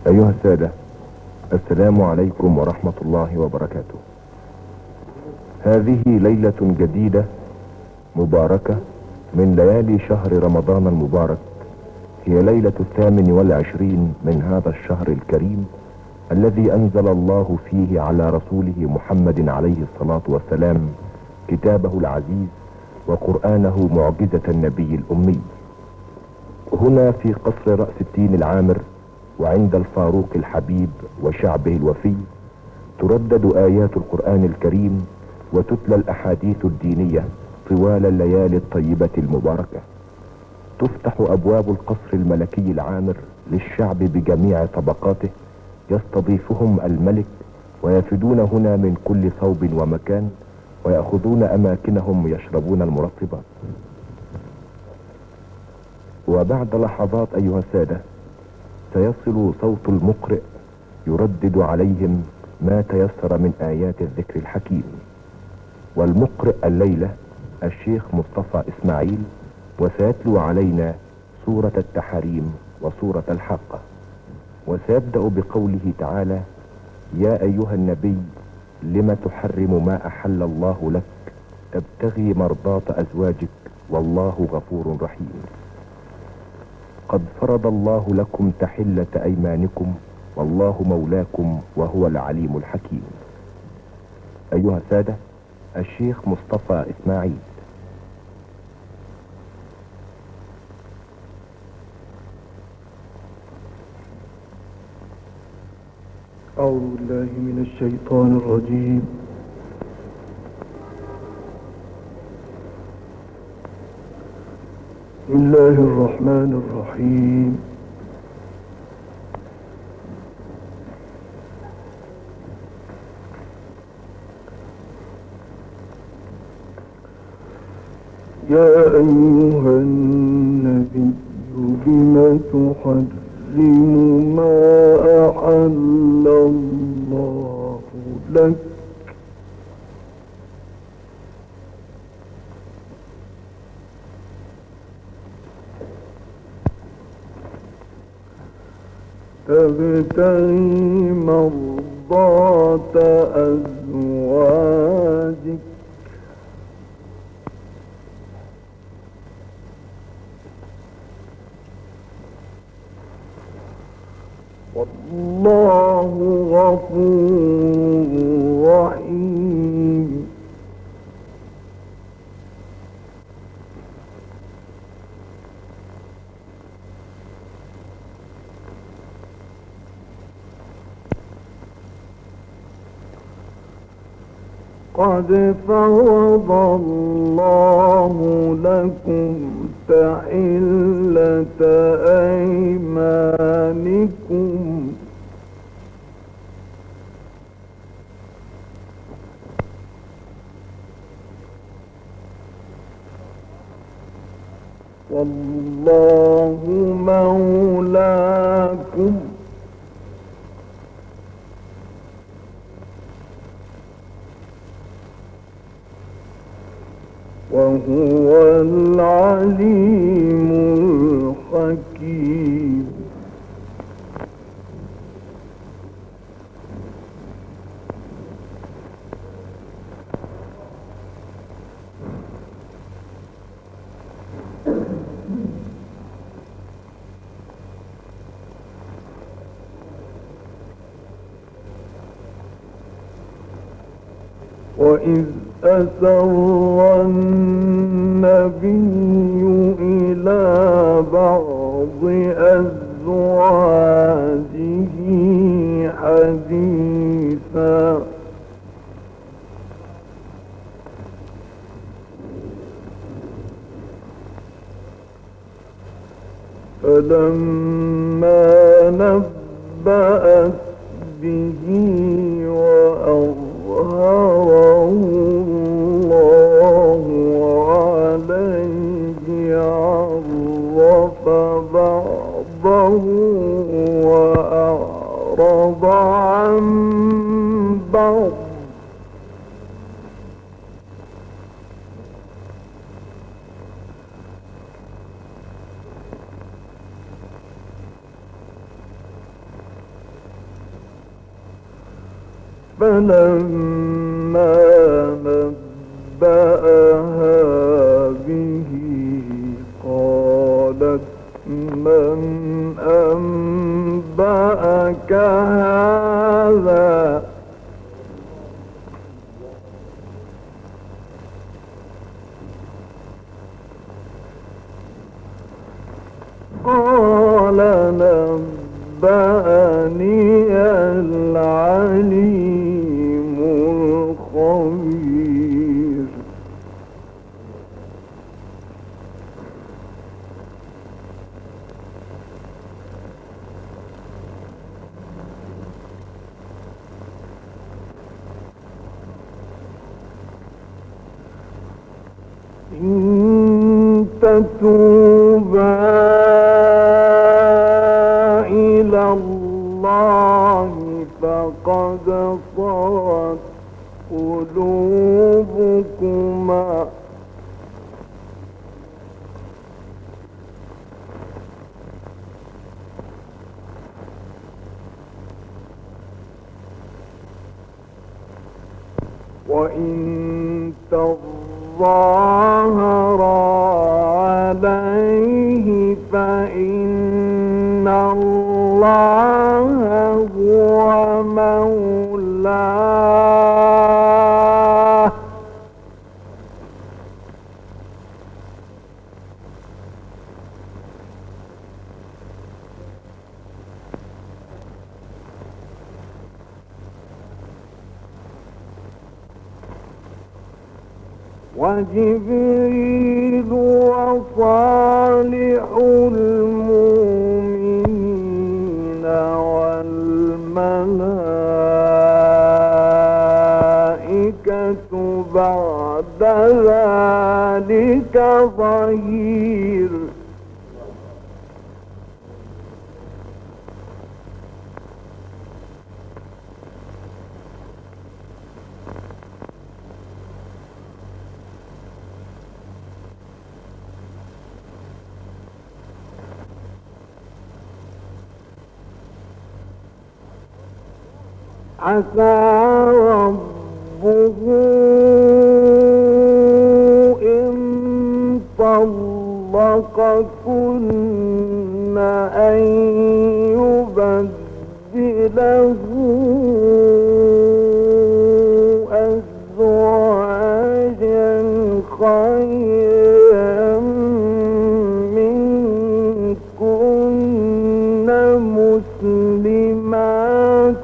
أيها السادة، السلام عليكم ورحمة الله وبركاته. هذه ليلة جديدة مباركة من ليالي شهر رمضان المبارك. هي ليلة 28 من هذا الشهر الكريم الذي أنزل الله فيه على رسوله محمد عليه الصلاة والسلام كتابه العزيز وقرآنه معجزة النبي الأمي. هنا في قصر رأس التين العامر وعند الفاروق الحبيب وشعبه الوفي تردد آيات القرآن الكريم وتتلى الأحاديث الدينية طوال الليالي الطيبة المباركة. تفتح أبواب القصر الملكي العامر للشعب بجميع طبقاته، يستضيفهم الملك ويفدون هنا من كل صوب ومكان ويأخذون أماكنهم يشربون المرطبات. وبعد لحظات أيها السادة سيصل صوت المقرئ يردد عليهم ما تيسر من آيات الذكر الحكيم. والمقرئ الليلة الشيخ مصطفى إسماعيل، وسيتلو علينا سورة التحريم وسورة الحاقة. وسيبدأ بقوله تعالى: يا أيها النبي لم تحرم ما أحل الله لك تبتغي مرضاة أزواجك والله غفور رحيم. قد فرض الله لكم تحلة أيمانكم والله مولاكم وهو العليم الحكيم. أيها السادة، الشيخ مصطفى إسماعيل. أعوذ بالله من الشيطان الرجيم. بسم الله الرحمن الرحيم. يا أيها النبي لم تحرم ما أحل الله لك تبتغي مرضاة أزواجك والله غفور رحيم. قد فرض الله لكم تحلة أيمانكم والله مولاكم وهو العليم الحكيم. وإذ أسر النبي إلى بعض أزواجه حديثا فلما نبأت به وأظهره الله عليه عرف بعضه وأعرض عن بعض فلما نبأها به قالت من أنبأك هذا قال نبأني العليم الخبير إن تتوبا إلى الله فقد صغت قلوبكما وإن تظاهرا عليه فإن الله هو مولاه وجبريل وصالح المؤمنين والملائكة بعد ذلك ظهير عسى ربه إن طلقكن أن يبدله أزواجا خيرا منكن مسلمات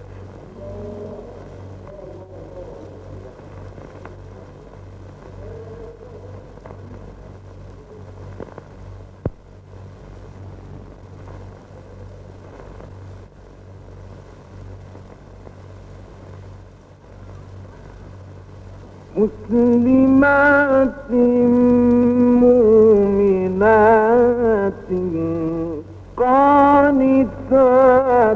مؤمنات قانتات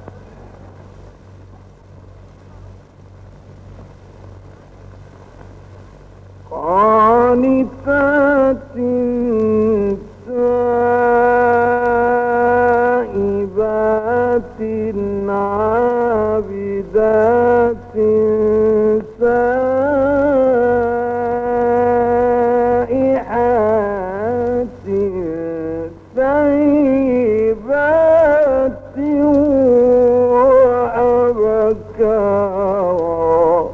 تائبات عابدات سائحات ثيبات وأبكارا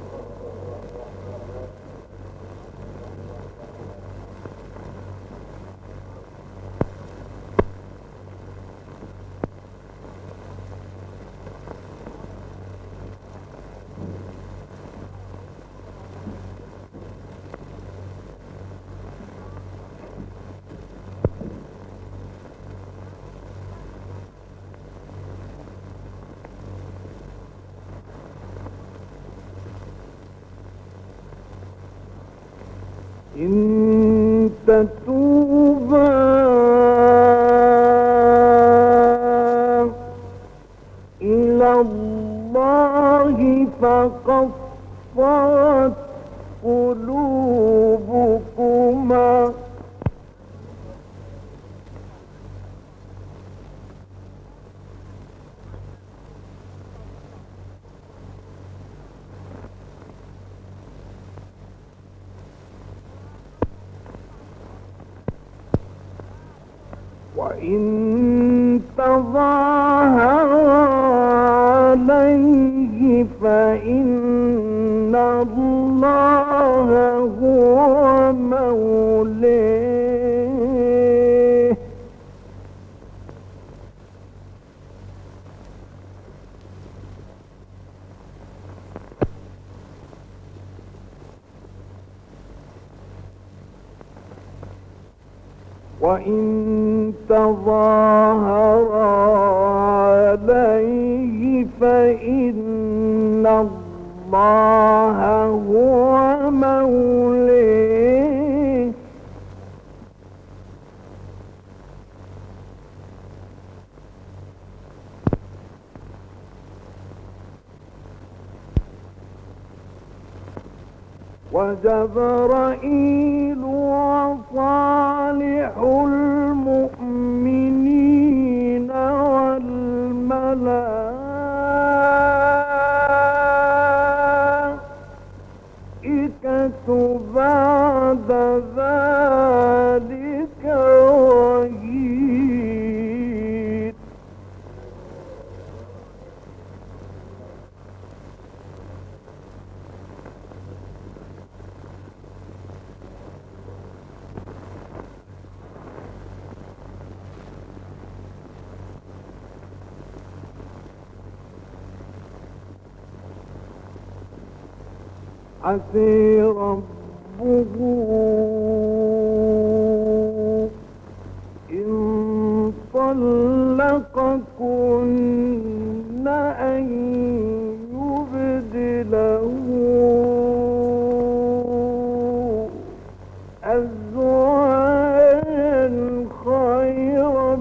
إن تتوبا إلى الله فقد صغت قلوبكما وإن تظاهر عليه فإن الله هو مولاه وإن تظاهر عليه فإن الله هو مولاه وجبرائيل وصالح المؤمنين والملائكة بعد ذلك ظهير عسى ربه إن طلقكن أن يبدله أزواجا خيرا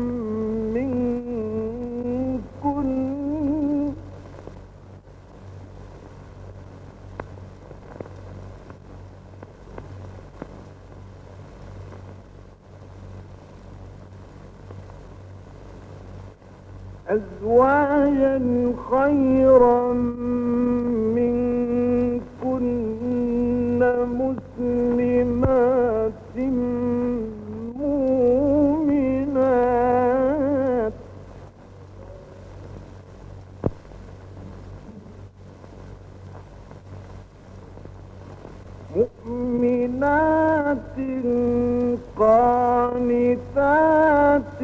منكن أزواجا خيرا منكن مسلمات مؤمنات قانتات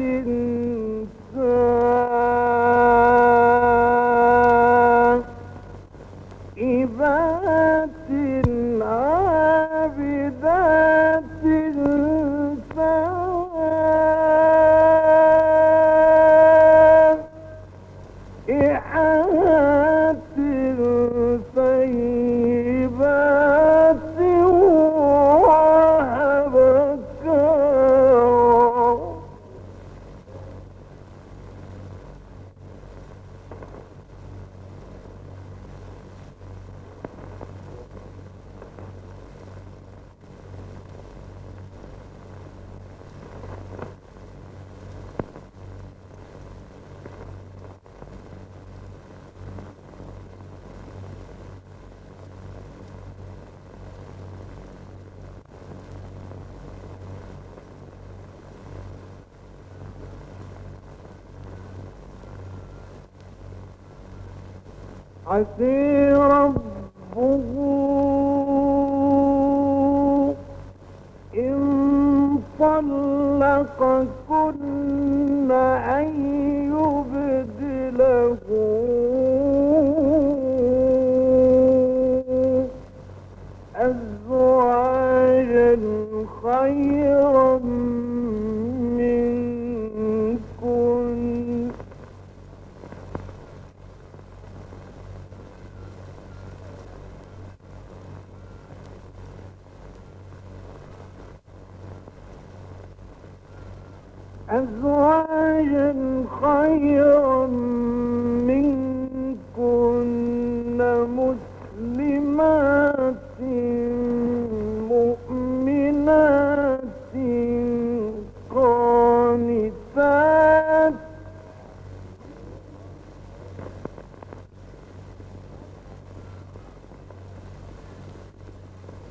عابدات عابدات سائحات طيبات وأبكار عسى ربه إن طلقكن أن يبدله أزواجا خيرا منكن أزواجا خيرا منكن مسلمات مؤمنات قانتات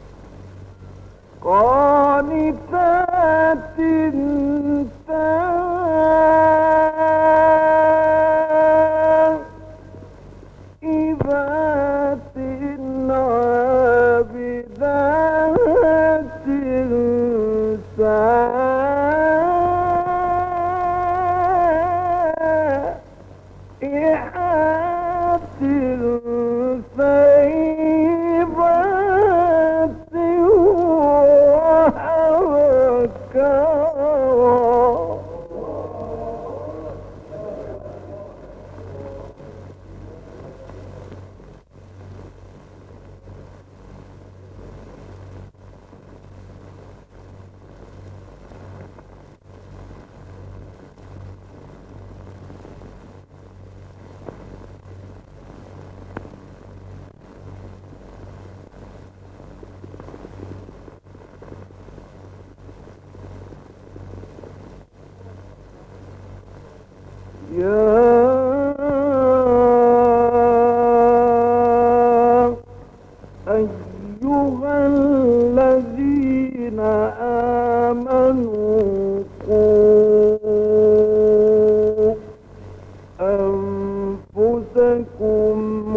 قانتات أيها الذين آمنوا قوا أنفسكم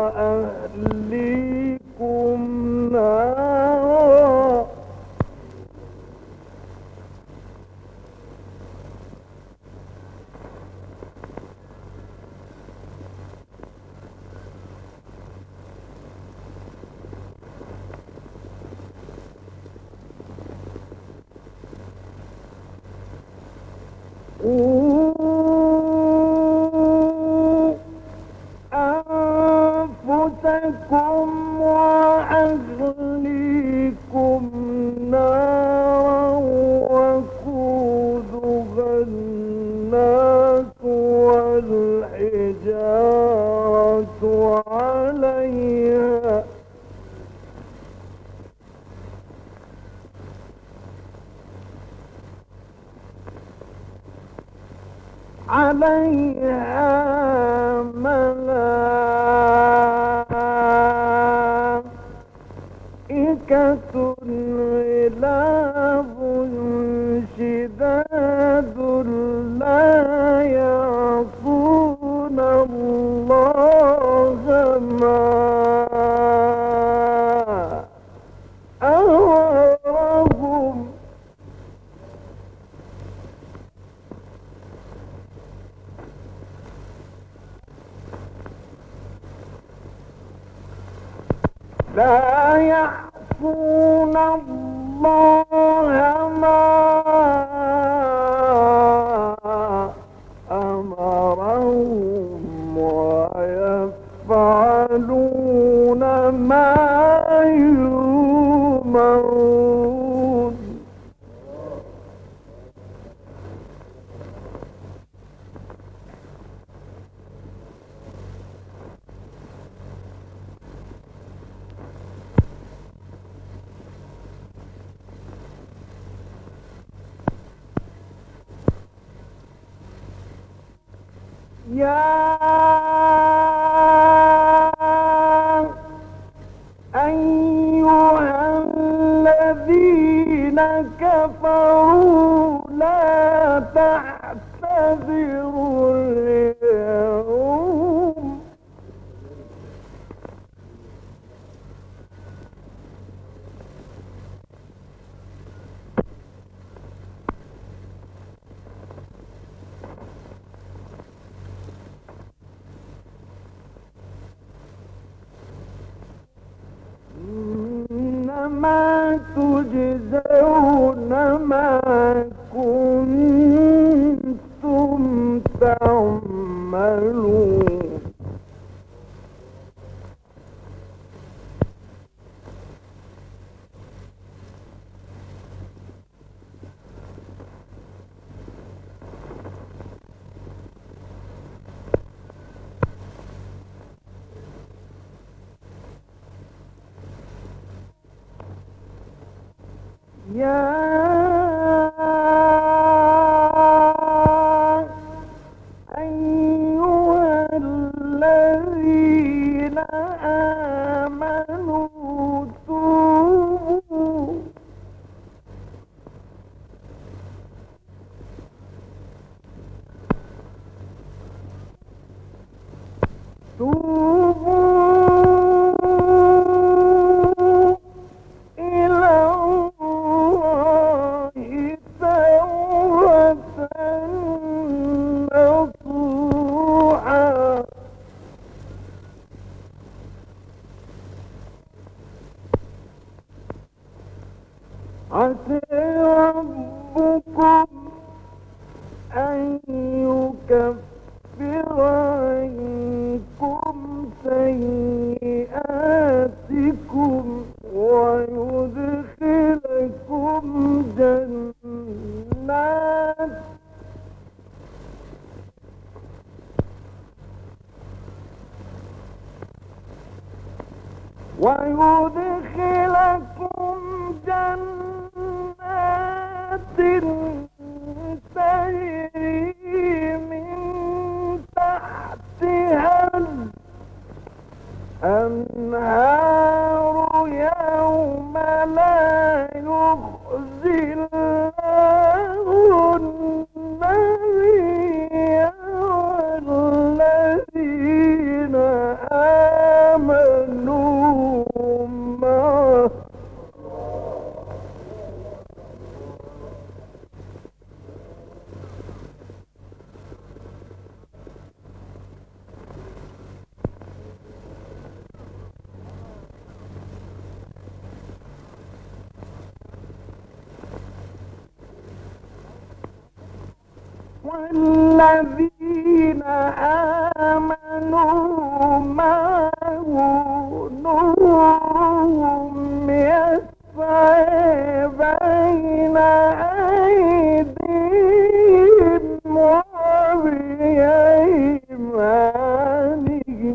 وأهليكم نارا أنفسكم وأهليكم نارا وقودها الناس والحجارة عليها ملائكة غلاظ شداد لا يعصون الله ما أمرهم لا يعصون الله ما أمرهم ويفعلون ما يؤمرون يا أيها الذين كفروا لا تعتذروا اليوم إنما تجزون ما كنتم تعملون يا أيها الذين آمنوا توبوا عسى ربكم أن يكفر عنكم سيئاتكم ويدخلكم جنات تجري من الأنهار يوم لا يخزي الله النبي والذين آمنوا معه والذين آمنوا معه نورهم يسعى بين أيديهم وبأيمانهم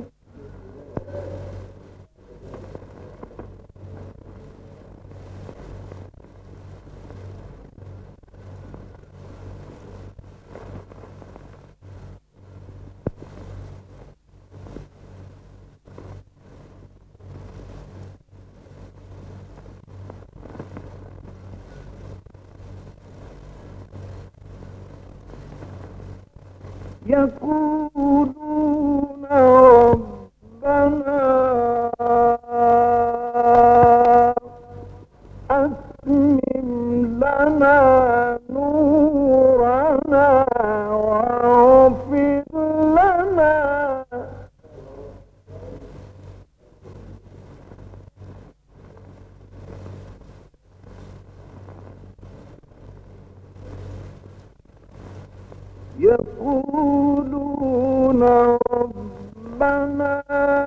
يقولون ربنا أتمم لنا نورنا واغفر لنا يقولون ربنا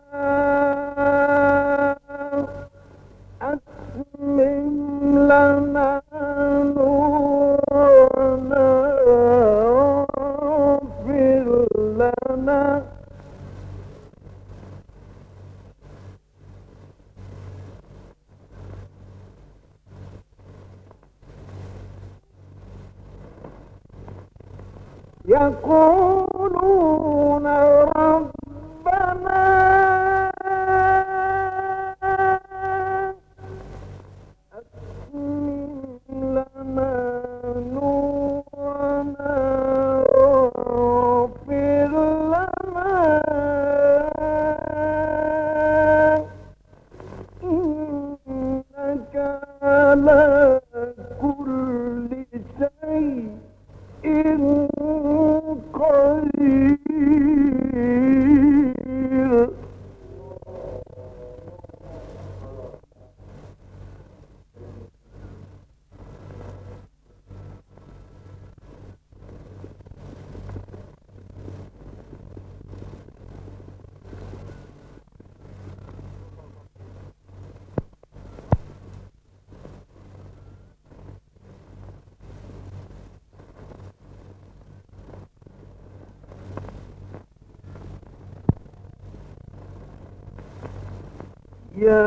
أتمم لنا نورنا واغفر لنا يقولون ربنا أتمم لنا نورنا واغفر لنا إنك على كل شيء قدير يا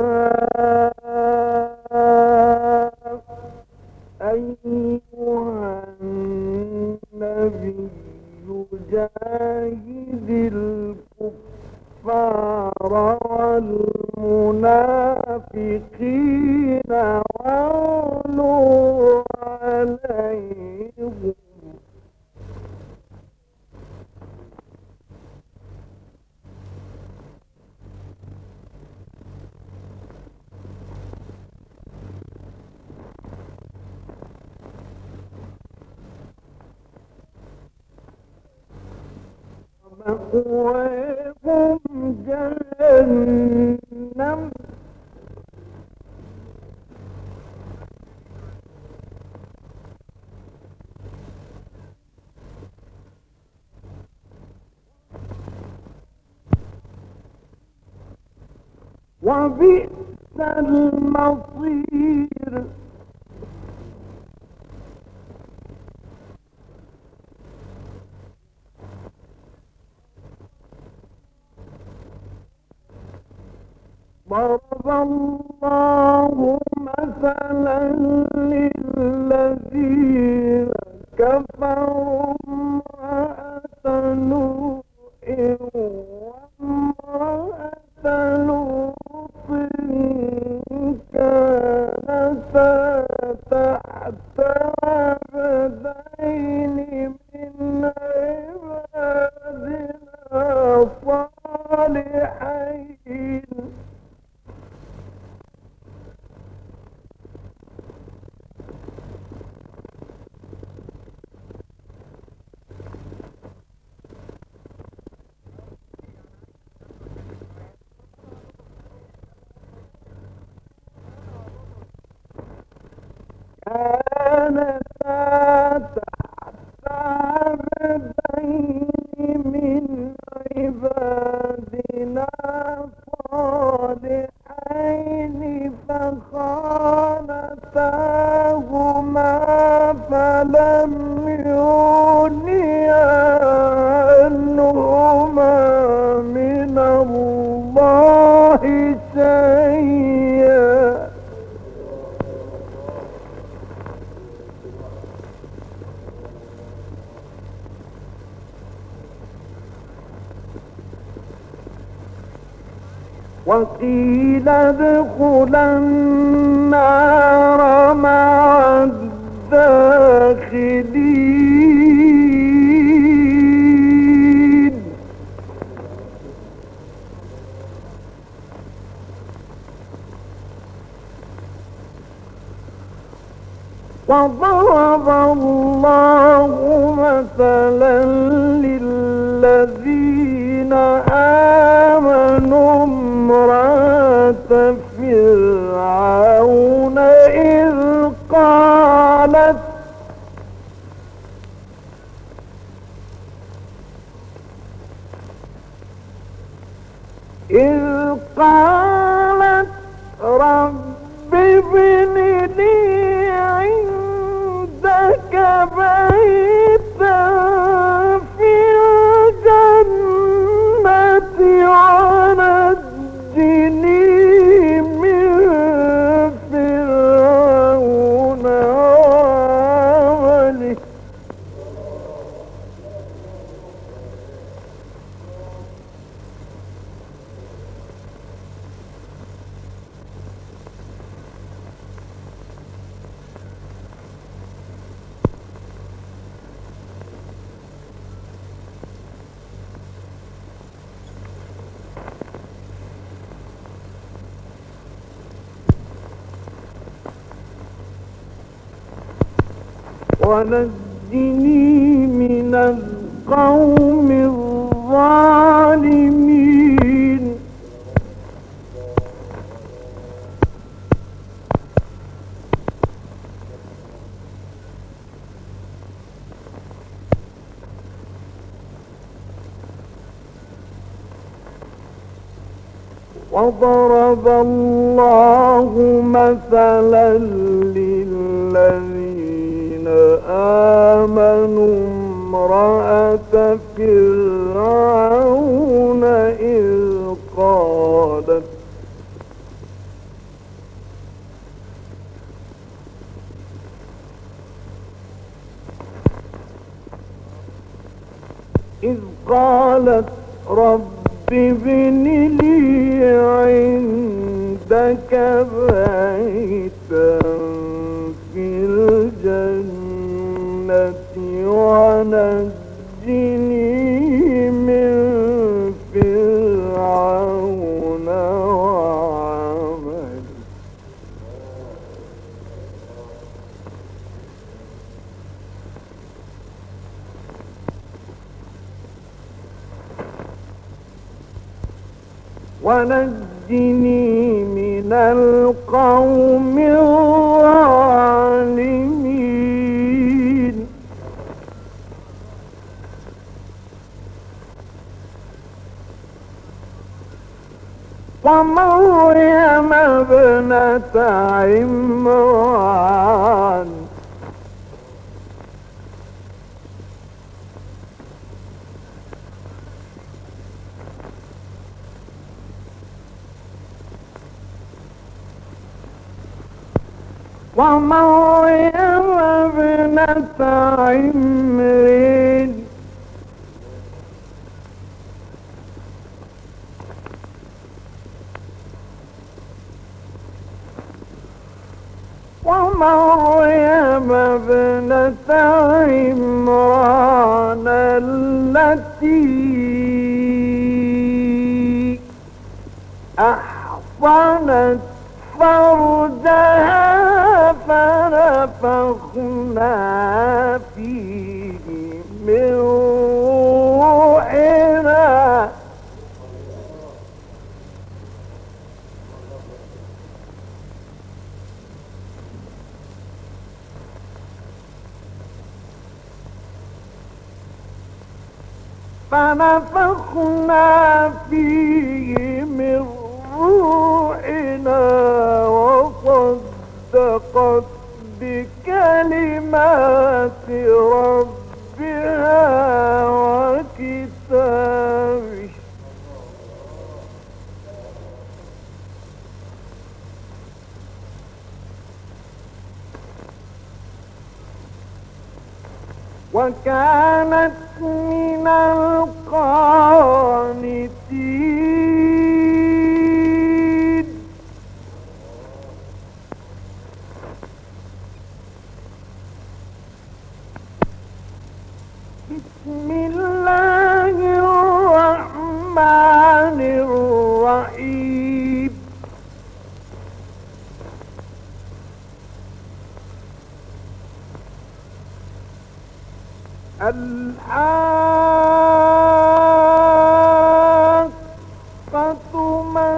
أيها النبي جاهد الكفار والمنافقين واغلظ عليهم مأواهم جهنم وبئس المصير ضرب الله مثلا للذين كفروا امرأة نوح وامرأة لوط عبادنا صالحين فخانتاهما فلم يغنيا عنهما من الله شيئا وقيل ادخلا النار مع الداخلين وضرب الله مثلا للذين آمنوا امرأة فرعون إذ قالت رب ابن لي عندك بيتا في الجنة ونجني من فرعون وعمله ونجني من القوم الظالمين وضرب الله مثلا للذين آمنوا امرأة فرعون إذ قالت رب ابن لي عندك بيتا في الجنة ونجني من فرعون وعمله ونجني من القوم الظالمين ومريم ابنة عمران ومريم ابنة عمران ومريم ابنة عمران التي أحصنت فرجها فنفخنا فيه من روحنا فنفخنا فيه من روحنا وصدقت بكلمات ربها وكتابه وكانت من القانتين. بسم الله الرحمن الرحيم. الحاقة ما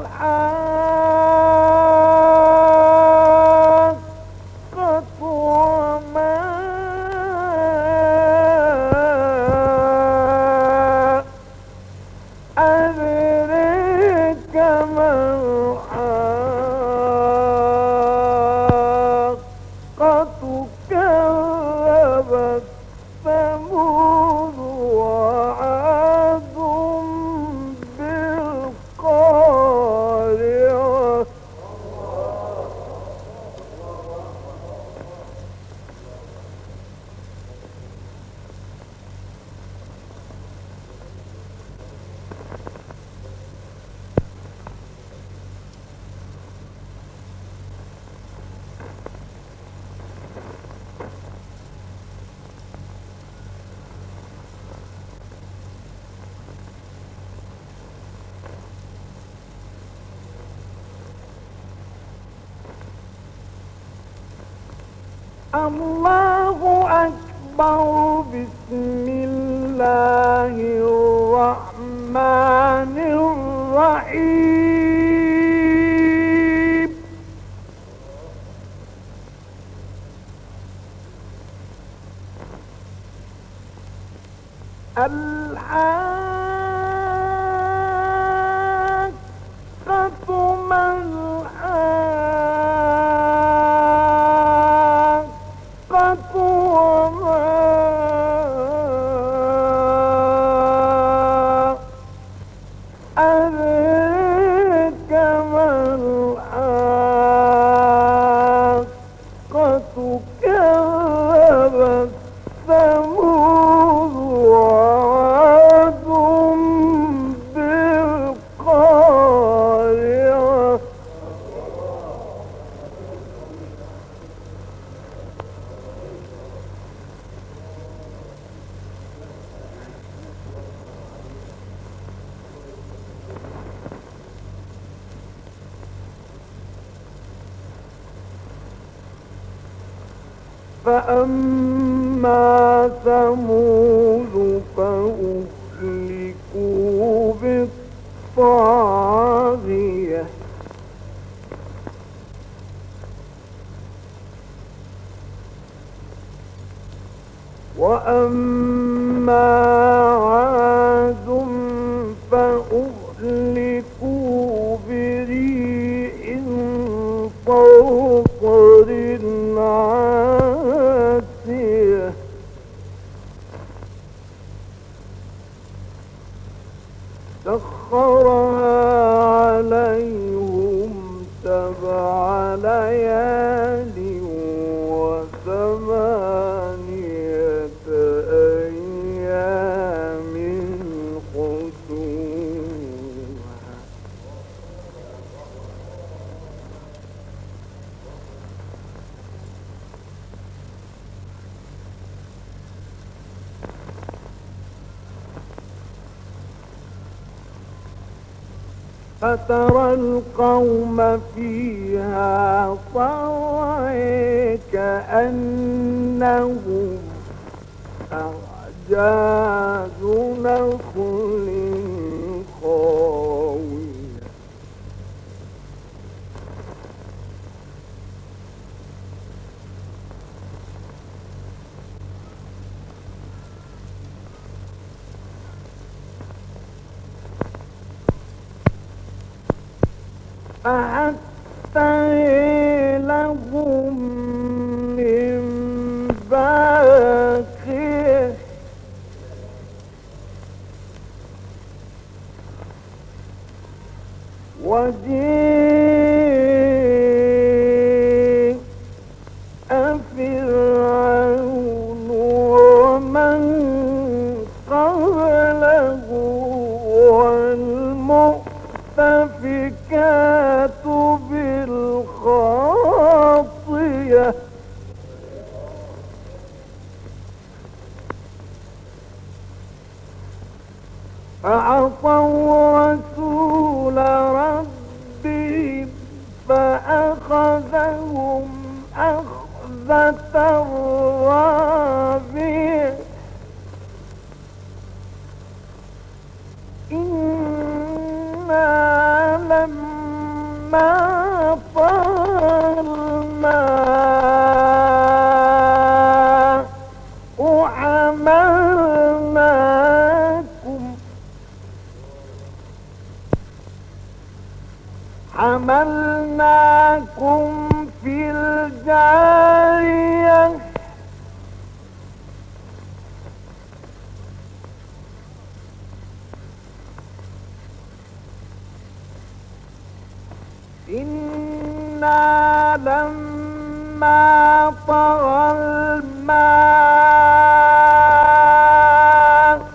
الحاقة وما أدريك ما الحاقة كذبت ثمود وعاد بالقارعة. الله أكبر. بسم الله الرحمن الرحيم. الحاقة ما الحاقة وما أدريك ما الحاقة كذبت ثمود وعاد بالقارعة. فأما ثمود فأهلكوا بالطاغية وأما عاد فأهلكوا بريح صرصر عاتية سخرها عليهم 7 ليال و8 أيام حسوما. فترى القوم فيها صرعى كأنهم أعجاز نخل خاوية. فحتى لهم من باقيه وجيء فرعون ومن قبله والمؤتفكات بالخاطية فعصوا رسول ربهم فأخذهم أخذة رابية إنا لما طغى الماء حملناكم في الجارية إنا لما طغى الماء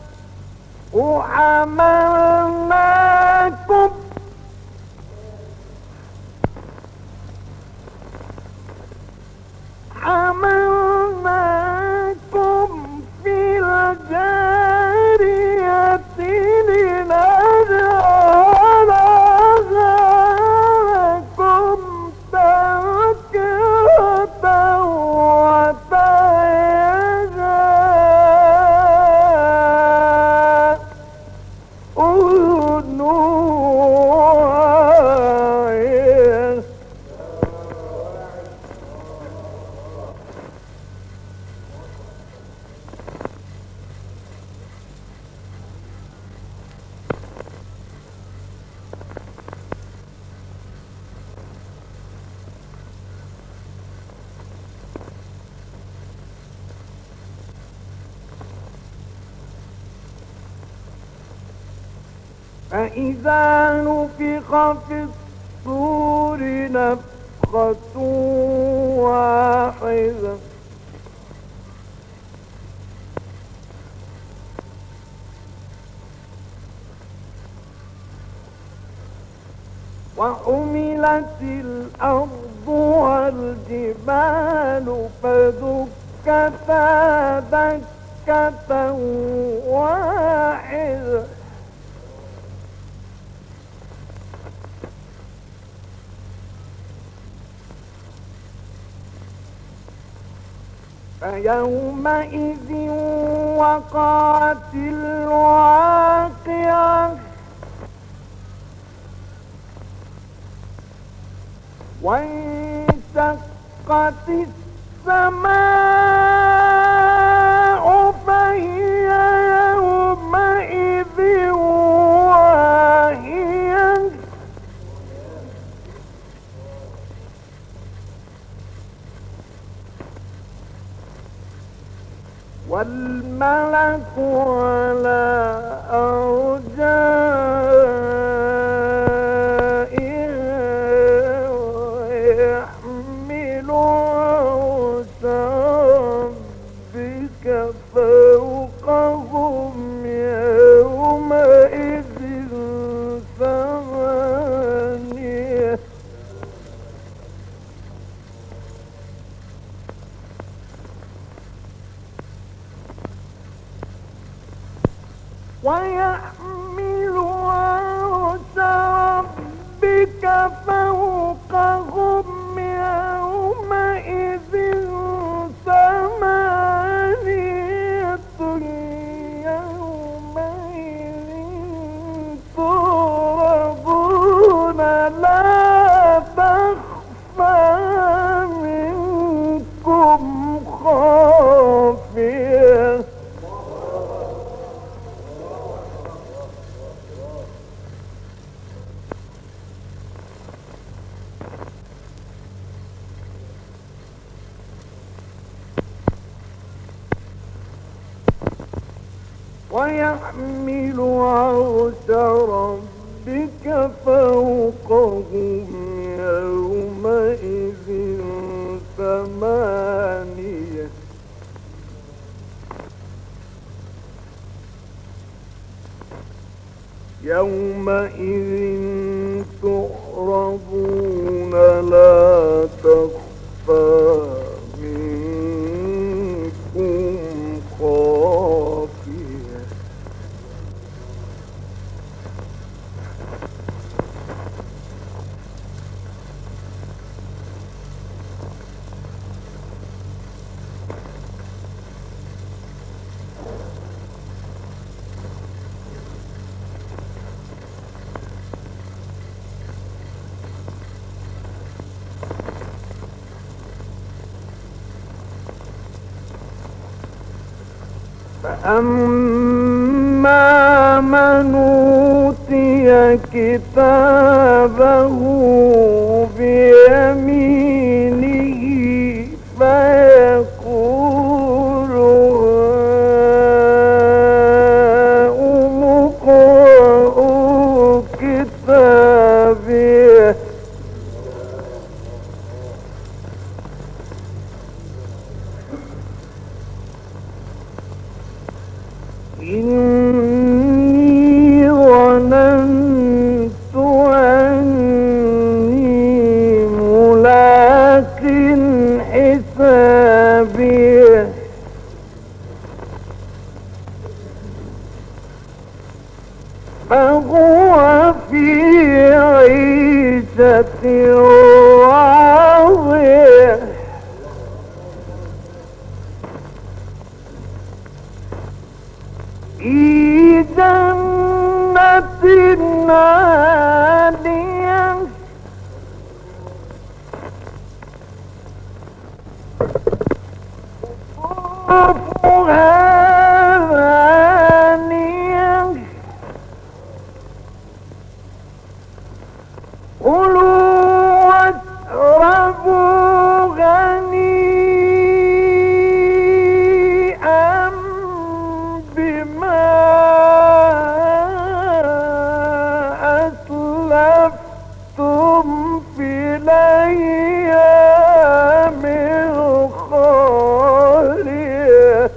حملناكم في الجارية لنجعلها لكم تذكرة وتعيها أذن واعية فإذا نفخ في الصور نفخة واحدة وحملت الأرض والجبال فدكتا دكة واحدة فيومئذ وقعت الواقعة وانشقت السماء فهي يومئذ واهية والملك على أرجائها ويحمل عرش ربك فوقهم يومئذ ثمانية ويحمل عرش ربك فوقهم يومئذ ثمانية يومئذ تعرضون لا تخفى منكم خافية ويحمل عرش ربك فوقهم يومئذ ثمانية يومئذ تعرضون لا تخفى منكم خافية فأما من أوتي كتابه بيمينه فيقول هاؤم اقرءوا كتابيه إني ظننت أني ملاق حسابيه فهو في عيشة راضية في جنة عالية قطوفها دانية كلوا واشربوا هنيئا بما أسلفتم في الأيام الخالية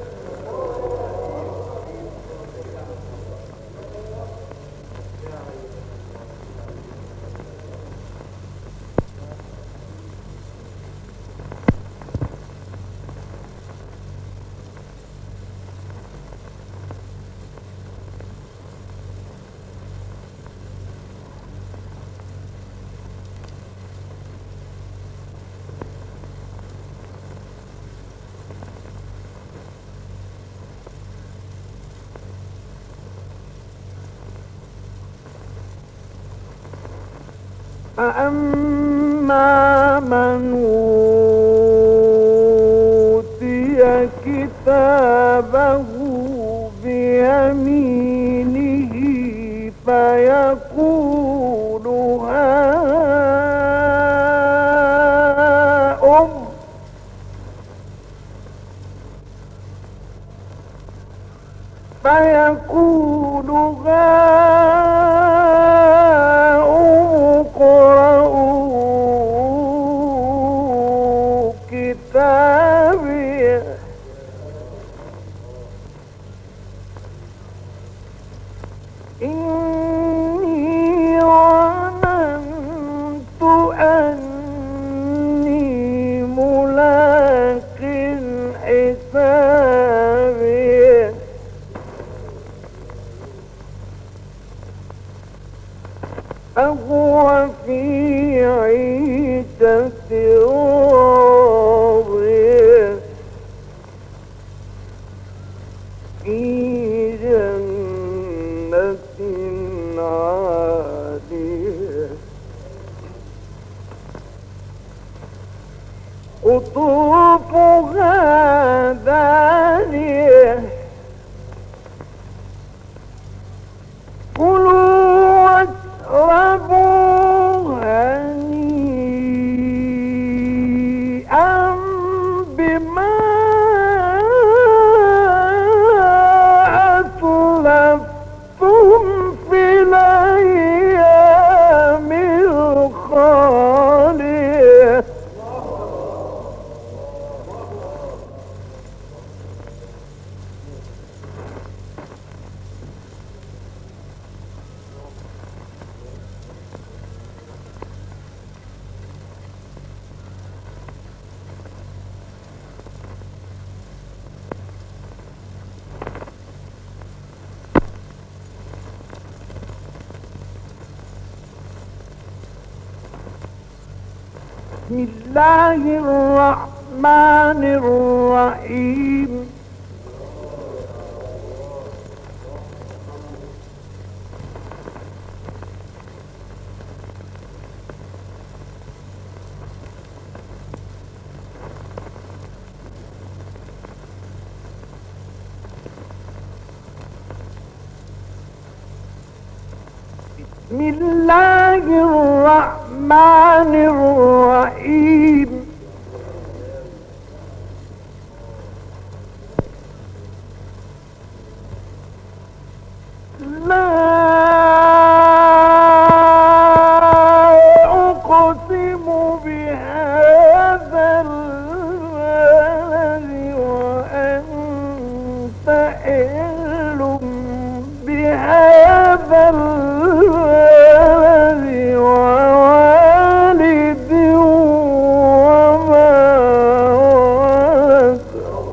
فأما من أوتي كتابه بيمينه فيقول هاؤم اقرءوا كتابيه إني ظننت أني ملاق حسابيه فهو في عيشة راضية في جنة عالية قطوفها دانية كلوا واشربوا هنيئا بما أسلفتم بسم الله الرحمن الرحيم. بسم الله الرحمن الرحيم. لا أقسم بهذا البلد وأنت حل بهذا البلد ووالد وما ولد.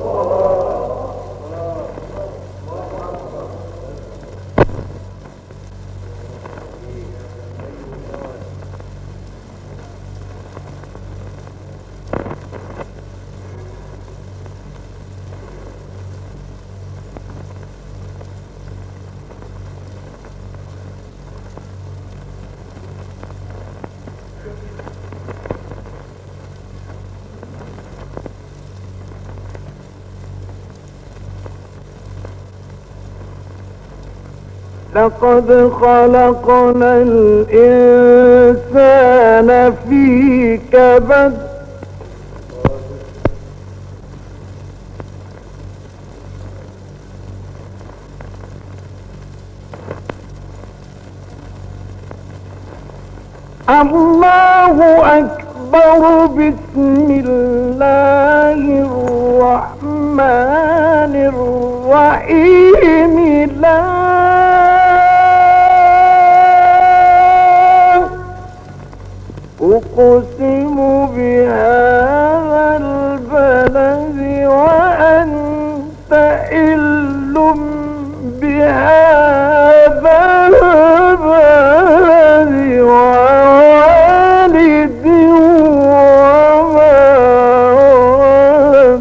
لقد خلقنا الإنسان في كبد. الله أكبر. بسم الله الرحمن الرحيم. لا أقسم بهذا البلد وأنت حل بهذا البلد ووالد وما ولد.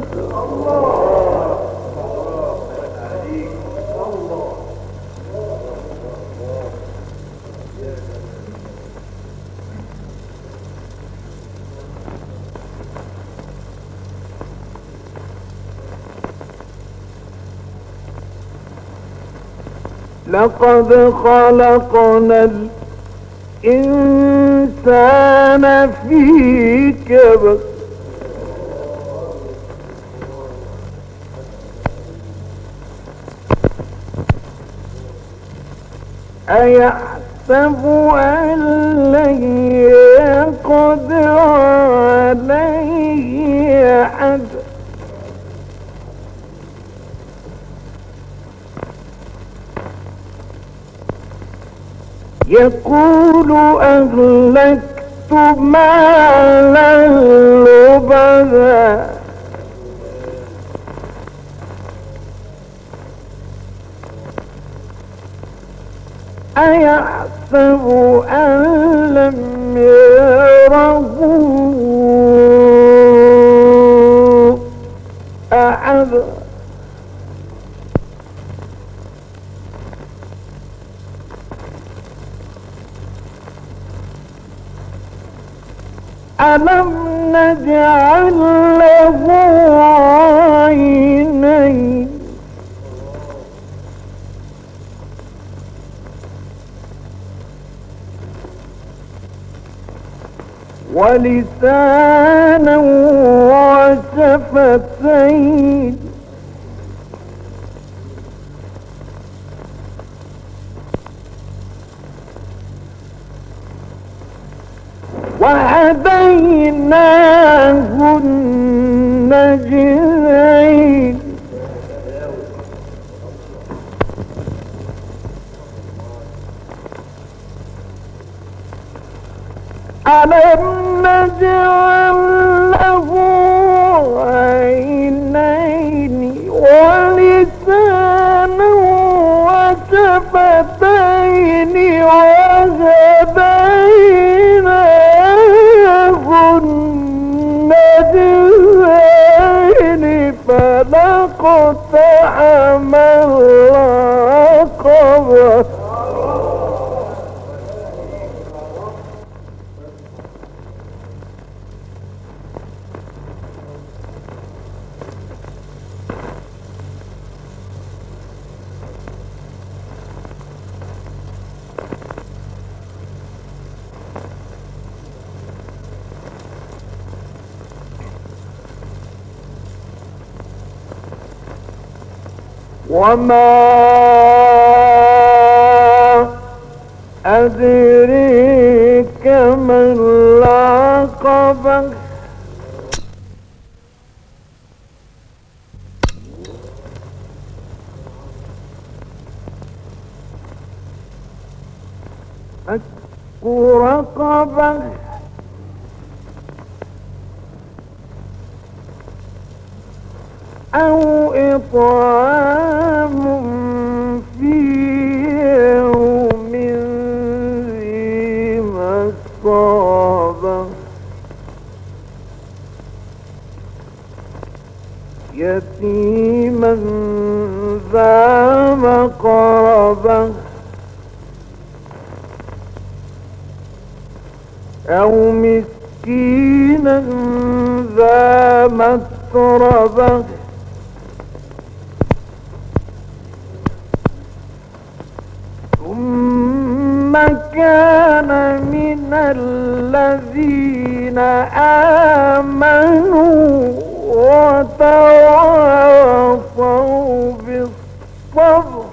لقد خلقنا الإنسان في كبد. أيحسب أن لن يقدر عليه أحد. يقول أهلكت مالا لبدا. أيحسب أن لم يره أحد. ألم نجعل له عينين ولسانا وشفتين وهديناه النجدين. ألم نجعل له عينين ولسانا وشفتين وهديناه وما أدريك ما العقبة فك رقبة أو إطعام في يوم ذي مسغبة يتيما ذا مقربة أو مسكينا ذا متربة ثم كان من الذين آمنوا وتواصوا بالصبر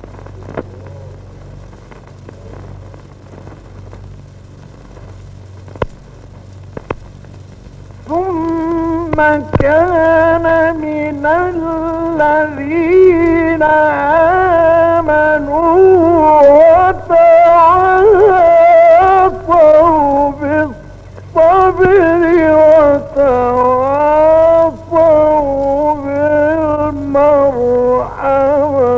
ثم كان من الذين آمنوا وتواصوا بالصبر وتواصوا بالمرحمة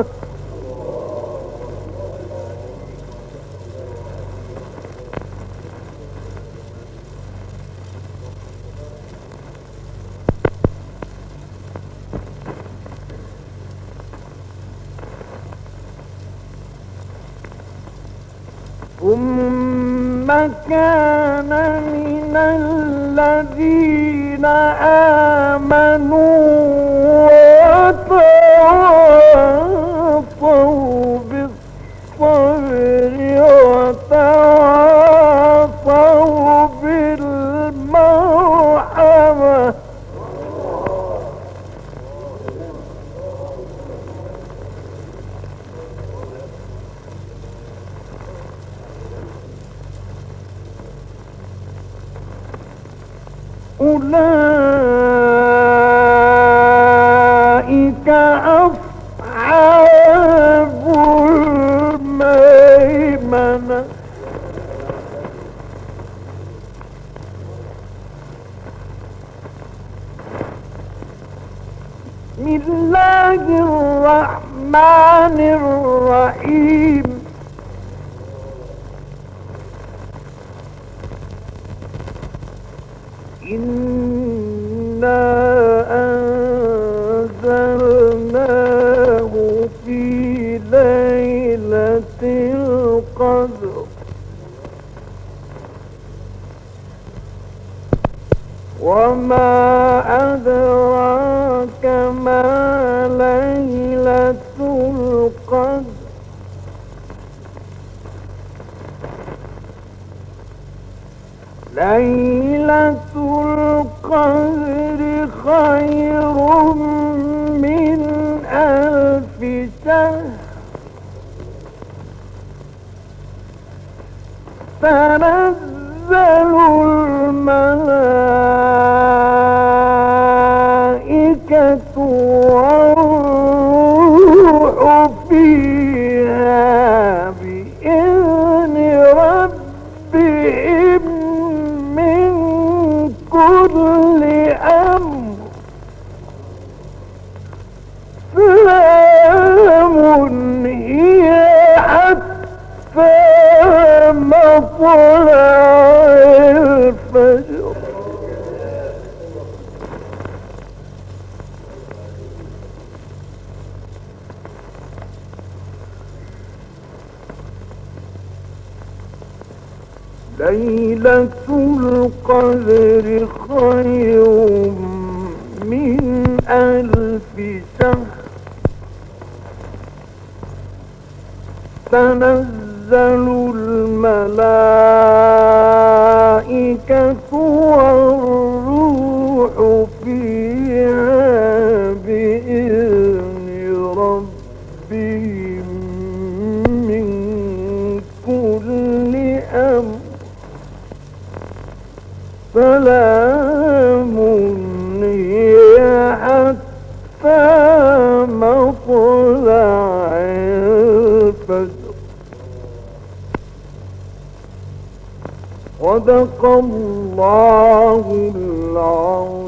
ثم كان من الذين آمنوا وتواصوا بالصبر وتواصوا بالمرحمة أولئك أصحاب الميمنة بسم الله الرحمن الرحيم إنا أنزلناه في ليلة القدر وما أدراك ما ليلة القدر ليلة القدر خير من 1000 شهر تنزل الملائكة والروح فيها بإذن ربهم من كل أمر سلام هي حتى مطلع الفجر ليلة القدر خير من 1000 شهر تنزل الملائكة والروح فيها بإذن ربهم سلام هي حتى مطلع الفجر. صدق الله العظيم.